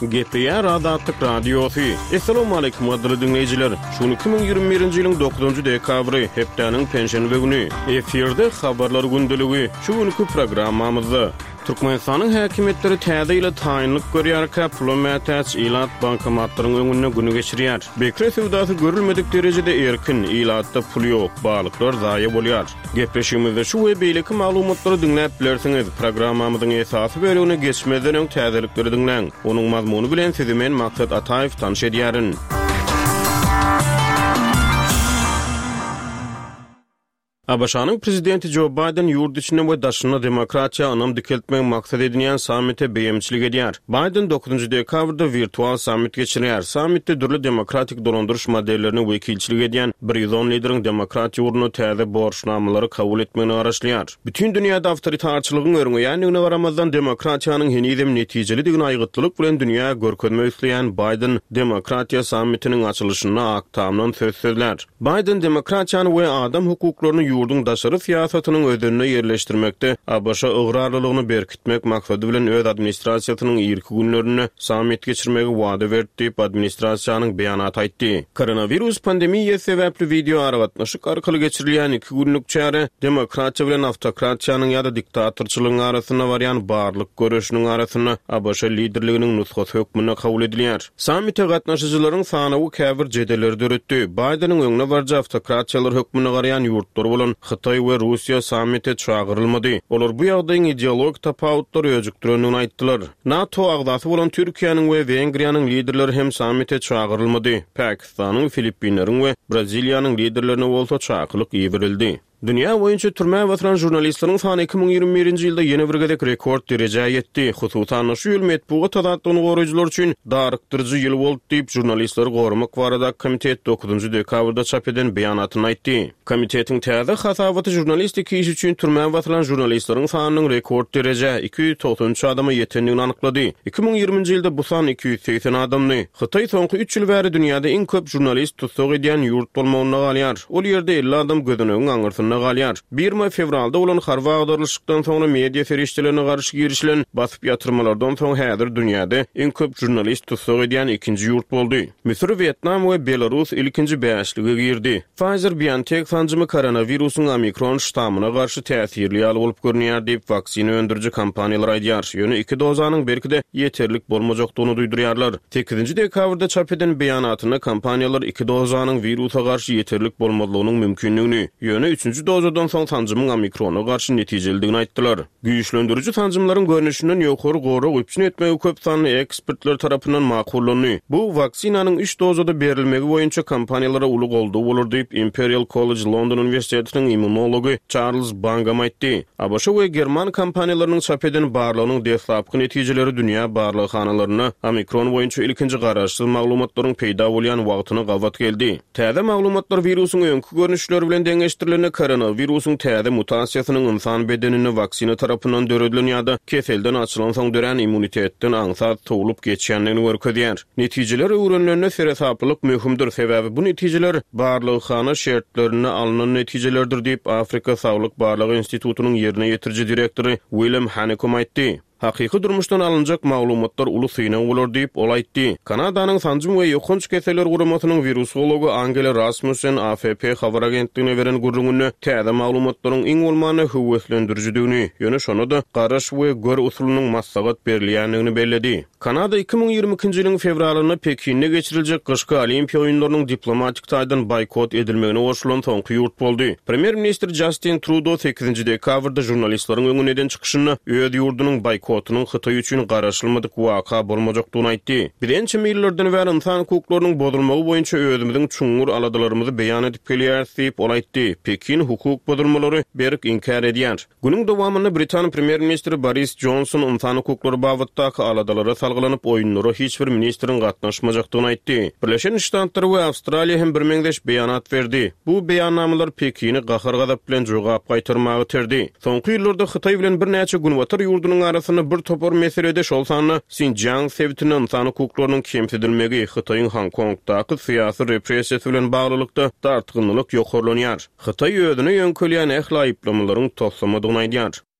GPR Azadlyk Radiosu. Assalamu alaykum adyly dinleyijiler. Şunu 2021-nji ýylyň 9-njy dekabry hepdeniň penşenbe güni. Eferde habarlar gündeligi. Şu günkü programmamyzda Türkmenistanyň häkimetleri täze ile taýinlik görýärkä pulamatyç ilat bankomatlaryň öňüne günü geçirýär. Bekre sewdasy görülmedik derejede erkin ilatda pul ýok, balyklar zaýa bolýar. Gepleşigimizde şu we beýleki maglumatlary dinläp bilersiňiz. Programmamyzyň esasy bölügine geçmeden öň täzelikleri dinleň. Onuň mazmuny bilen sizi men Maksat Ataýew tanış edýärin. Abaşanyň prezidenti Joe Biden ýurt içinde we daşyna demokratiýa anam dikeltmek maksat edilýän sammite beýemçilik edýär. Biden 9-njy dekabrda virtual sammit geçirýär. Sammitde dürli demokratik dolandyryş modellerini wekilçilik edýän 110 lideriň demokratiýa uruny täze borçnamalary kabul etmegini garaşlýar. Bütün dünýäde awtoritarçylygyň örüňe baramazdan demokratiýanyň henizem netijeli diýen aýgytlylyk bilen dünýä görkezmek isleýän Biden demokratiýa sammitiniň açylyşyna aktamdan söz sözler. Biden demokratiýany we adam hukuklaryny ýurdun daşary siýasatynyň ödününe ýerleşdirmekde ABŞ ıgrarlylygyny berkitmek maksady bilen öz administrasiýasynyň ilki günlerini sammit geçirmegi wada berdi diýip administrasiýanyň beýanaty aýtdy. Koronavirus pandemiýa sebäpli video aragatnaşyk arkaly geçirilýän 2 günlük çäre demokratiýa bilen awtokratiýanyň ýa-da diktatorçylygyň arasyna barýan barlyk görüşiniň arasyna ABŞ liderliginiň nusgasy hökmüne kabul edilýär. Sammitde gatnaşyjylaryň sany we käbir jedelleri öretdi. Bidenyň öňüne barja awtokratiýalar hökmüne garaýan ýurtlar Xitay we Russiýa sammite çağırylmady. Olar bu ýagdaýyň ideologik tapawutlar öjükdirenini aýtdylar. NATO agdasy bolan Türkiýanyň we Wengriýanyň liderleri hem sammite çağırylmady. Pakistanyň, Filippinleriň we Braziliýanyň liderlerine bolsa çağırlyk ýerildi. Dünya boýunça türme batyran jurnalistlaryň sany 2021-nji ýylda ýene bir gedek rekord derejäge ýetdi. Hususan şu ýyl metbuat tadatlygyny goraýjylar üçin darykdyrjy ýyl boldy diýip jurnalistleri gorumak barada komitet 9-njy dekabrda çap eden beýanatyny aýtdy. Komitetiň täze hasabaty jurnalistik iş üçin türme batyran jurnalistlaryň sanynyň rekord dereje 293 adama ýetendigini anyklady. 2020-nji ýylda bu san 280 adamny. Xitay soňky 3 ýyl bäri dünýäde iň köp jurnalist tutsak edýän ýurt bolmagyna galýar. Ol ýerde 50 adam gözünegiň aňyrsyna galýar. 1 fevralda olan harwa agdarylşykdan soňra media feriştelerine garşy girişilen basyp ýatyrmalardan soň häzir dünýäde iň köp jurnalist tutsak edýän ikinji ýurt boldy. Misir, Vietnam we Belarus ilkinji bäşlige girdi. Pfizer-BioNTech sanjymy koronawirusyň omikron ştamyna garşy täsirli ýaly bolup görünýär diýip waksina öndürjü kompaniýalar aýdýar. Ýöne 2 dozanyň berkide ýeterlik bolmajakdygyny duýdurýarlar. 8-nji dekabrda çap eden beýanatyna kompaniýalar 2 dozanyň wirusa garşy ýeterlik bolmadygynyň mümkinligini, ýöne 3-nji dozadan soň sanjymyň omikrona garşy netijeligini aýtdylar. Güýçlendiriji sanjymlaryň görnüşinden ýokary gowra öpçün etmegi köp sanly ekspertler tarapyndan makullandy. Bu vaksinanyň 3 dozada berilmegi boýunça kompaniýalara uly golduw bolar diýip Imperial College London Universitetiniň immunology Charles Bangham aýtdy. ABŞ we German kompaniýalarynyň çap eden barlygynyň deslapky netijeleri dünýä barlykhanalarına omikron boýunça ilkinji garaşsyz maglumatlaryň peýda bolýan wagtyna gawat geldi. Täze maglumatlar wirusyň öňkü görnüşleri bilen deňeşdirilene koronawirusyň täze mutasiýasynyň insan bedenine vaksina tarapyndan döredilen ýa-da keselden açylan soň dören immunitetden aňsat towulup geçýändigini görkezýär. Netijeler öwrenlerine serhaplyk möhümdir, sebäbi bu netijeler barlykhana şertlerini alynan netijelerdir diýip Afrika Saglyk Barlygy Institutunyň ýerine ýetirji direktory William Hanekom aýtdy. Hakyky durmuşdan alınjak maglumatlar uly synan bolar diýip ol aýtdy. Kanadanyň sanjym we ýokunç keseler guramasynyň virusology Angela Rasmussen AFP habar agentligine beren gurrungyny täze maglumatlaryň iň bolmany höwetlendirjidigini, ýöne şonu da garaş we gör usulynyň massagat berilýändigini belledi. Kanada 2022-nji ýylyň fevralyna Pekin'de geçiriljek gyşky Olimpiýa oýunlarynyň diplomatik taýdan boykot edilmegine goşulan soňky ýurt boldy. Premier minister Justin Trudeau 8-nji dekabrda jurnalistlaryň öňünden çykyşyny öz ýurdunyň boykotunyň Xitay üçin garaşylmadyk waka bolmajakdygyny aýtdy. Birinçi millerden bäri insan hukuklarynyň bozulmagy boýunça özümiziň çuňur aladalarymyzy beýan edip gelýär diýip ol aýtdy. Pekin hukuk bozulmalary berk inkar edýär. Günüň dowamyny Britaniýa premier ministri Boris Johnson insan hukuklary babatdaky aladalara salgylanyp oýunlara hiç bir ministrin gatnaşmajakdygyny aýtdy. Birleşen Ştatlar we Awstraliýa hem bir meňdeş beýanat berdi. Bu beýannamalar Pekini gahar gazap bilen jogap gaýtarmagy terdi. Soňky ýyllarda Xitay bilen bir näçe gün watar ýurdunyň arasyny bir topar meselede şol sany Xinjiang sebitiniň insan hukuklarynyň kemsedilmegi Xitaýyň Hong Kongdaky syýasy repressiýa bilen baglylykda dartgynlyk ýokarlanýar. Xitay özüne ýönkelýän ähli aýplamalaryň toslamadygyny aýdýar.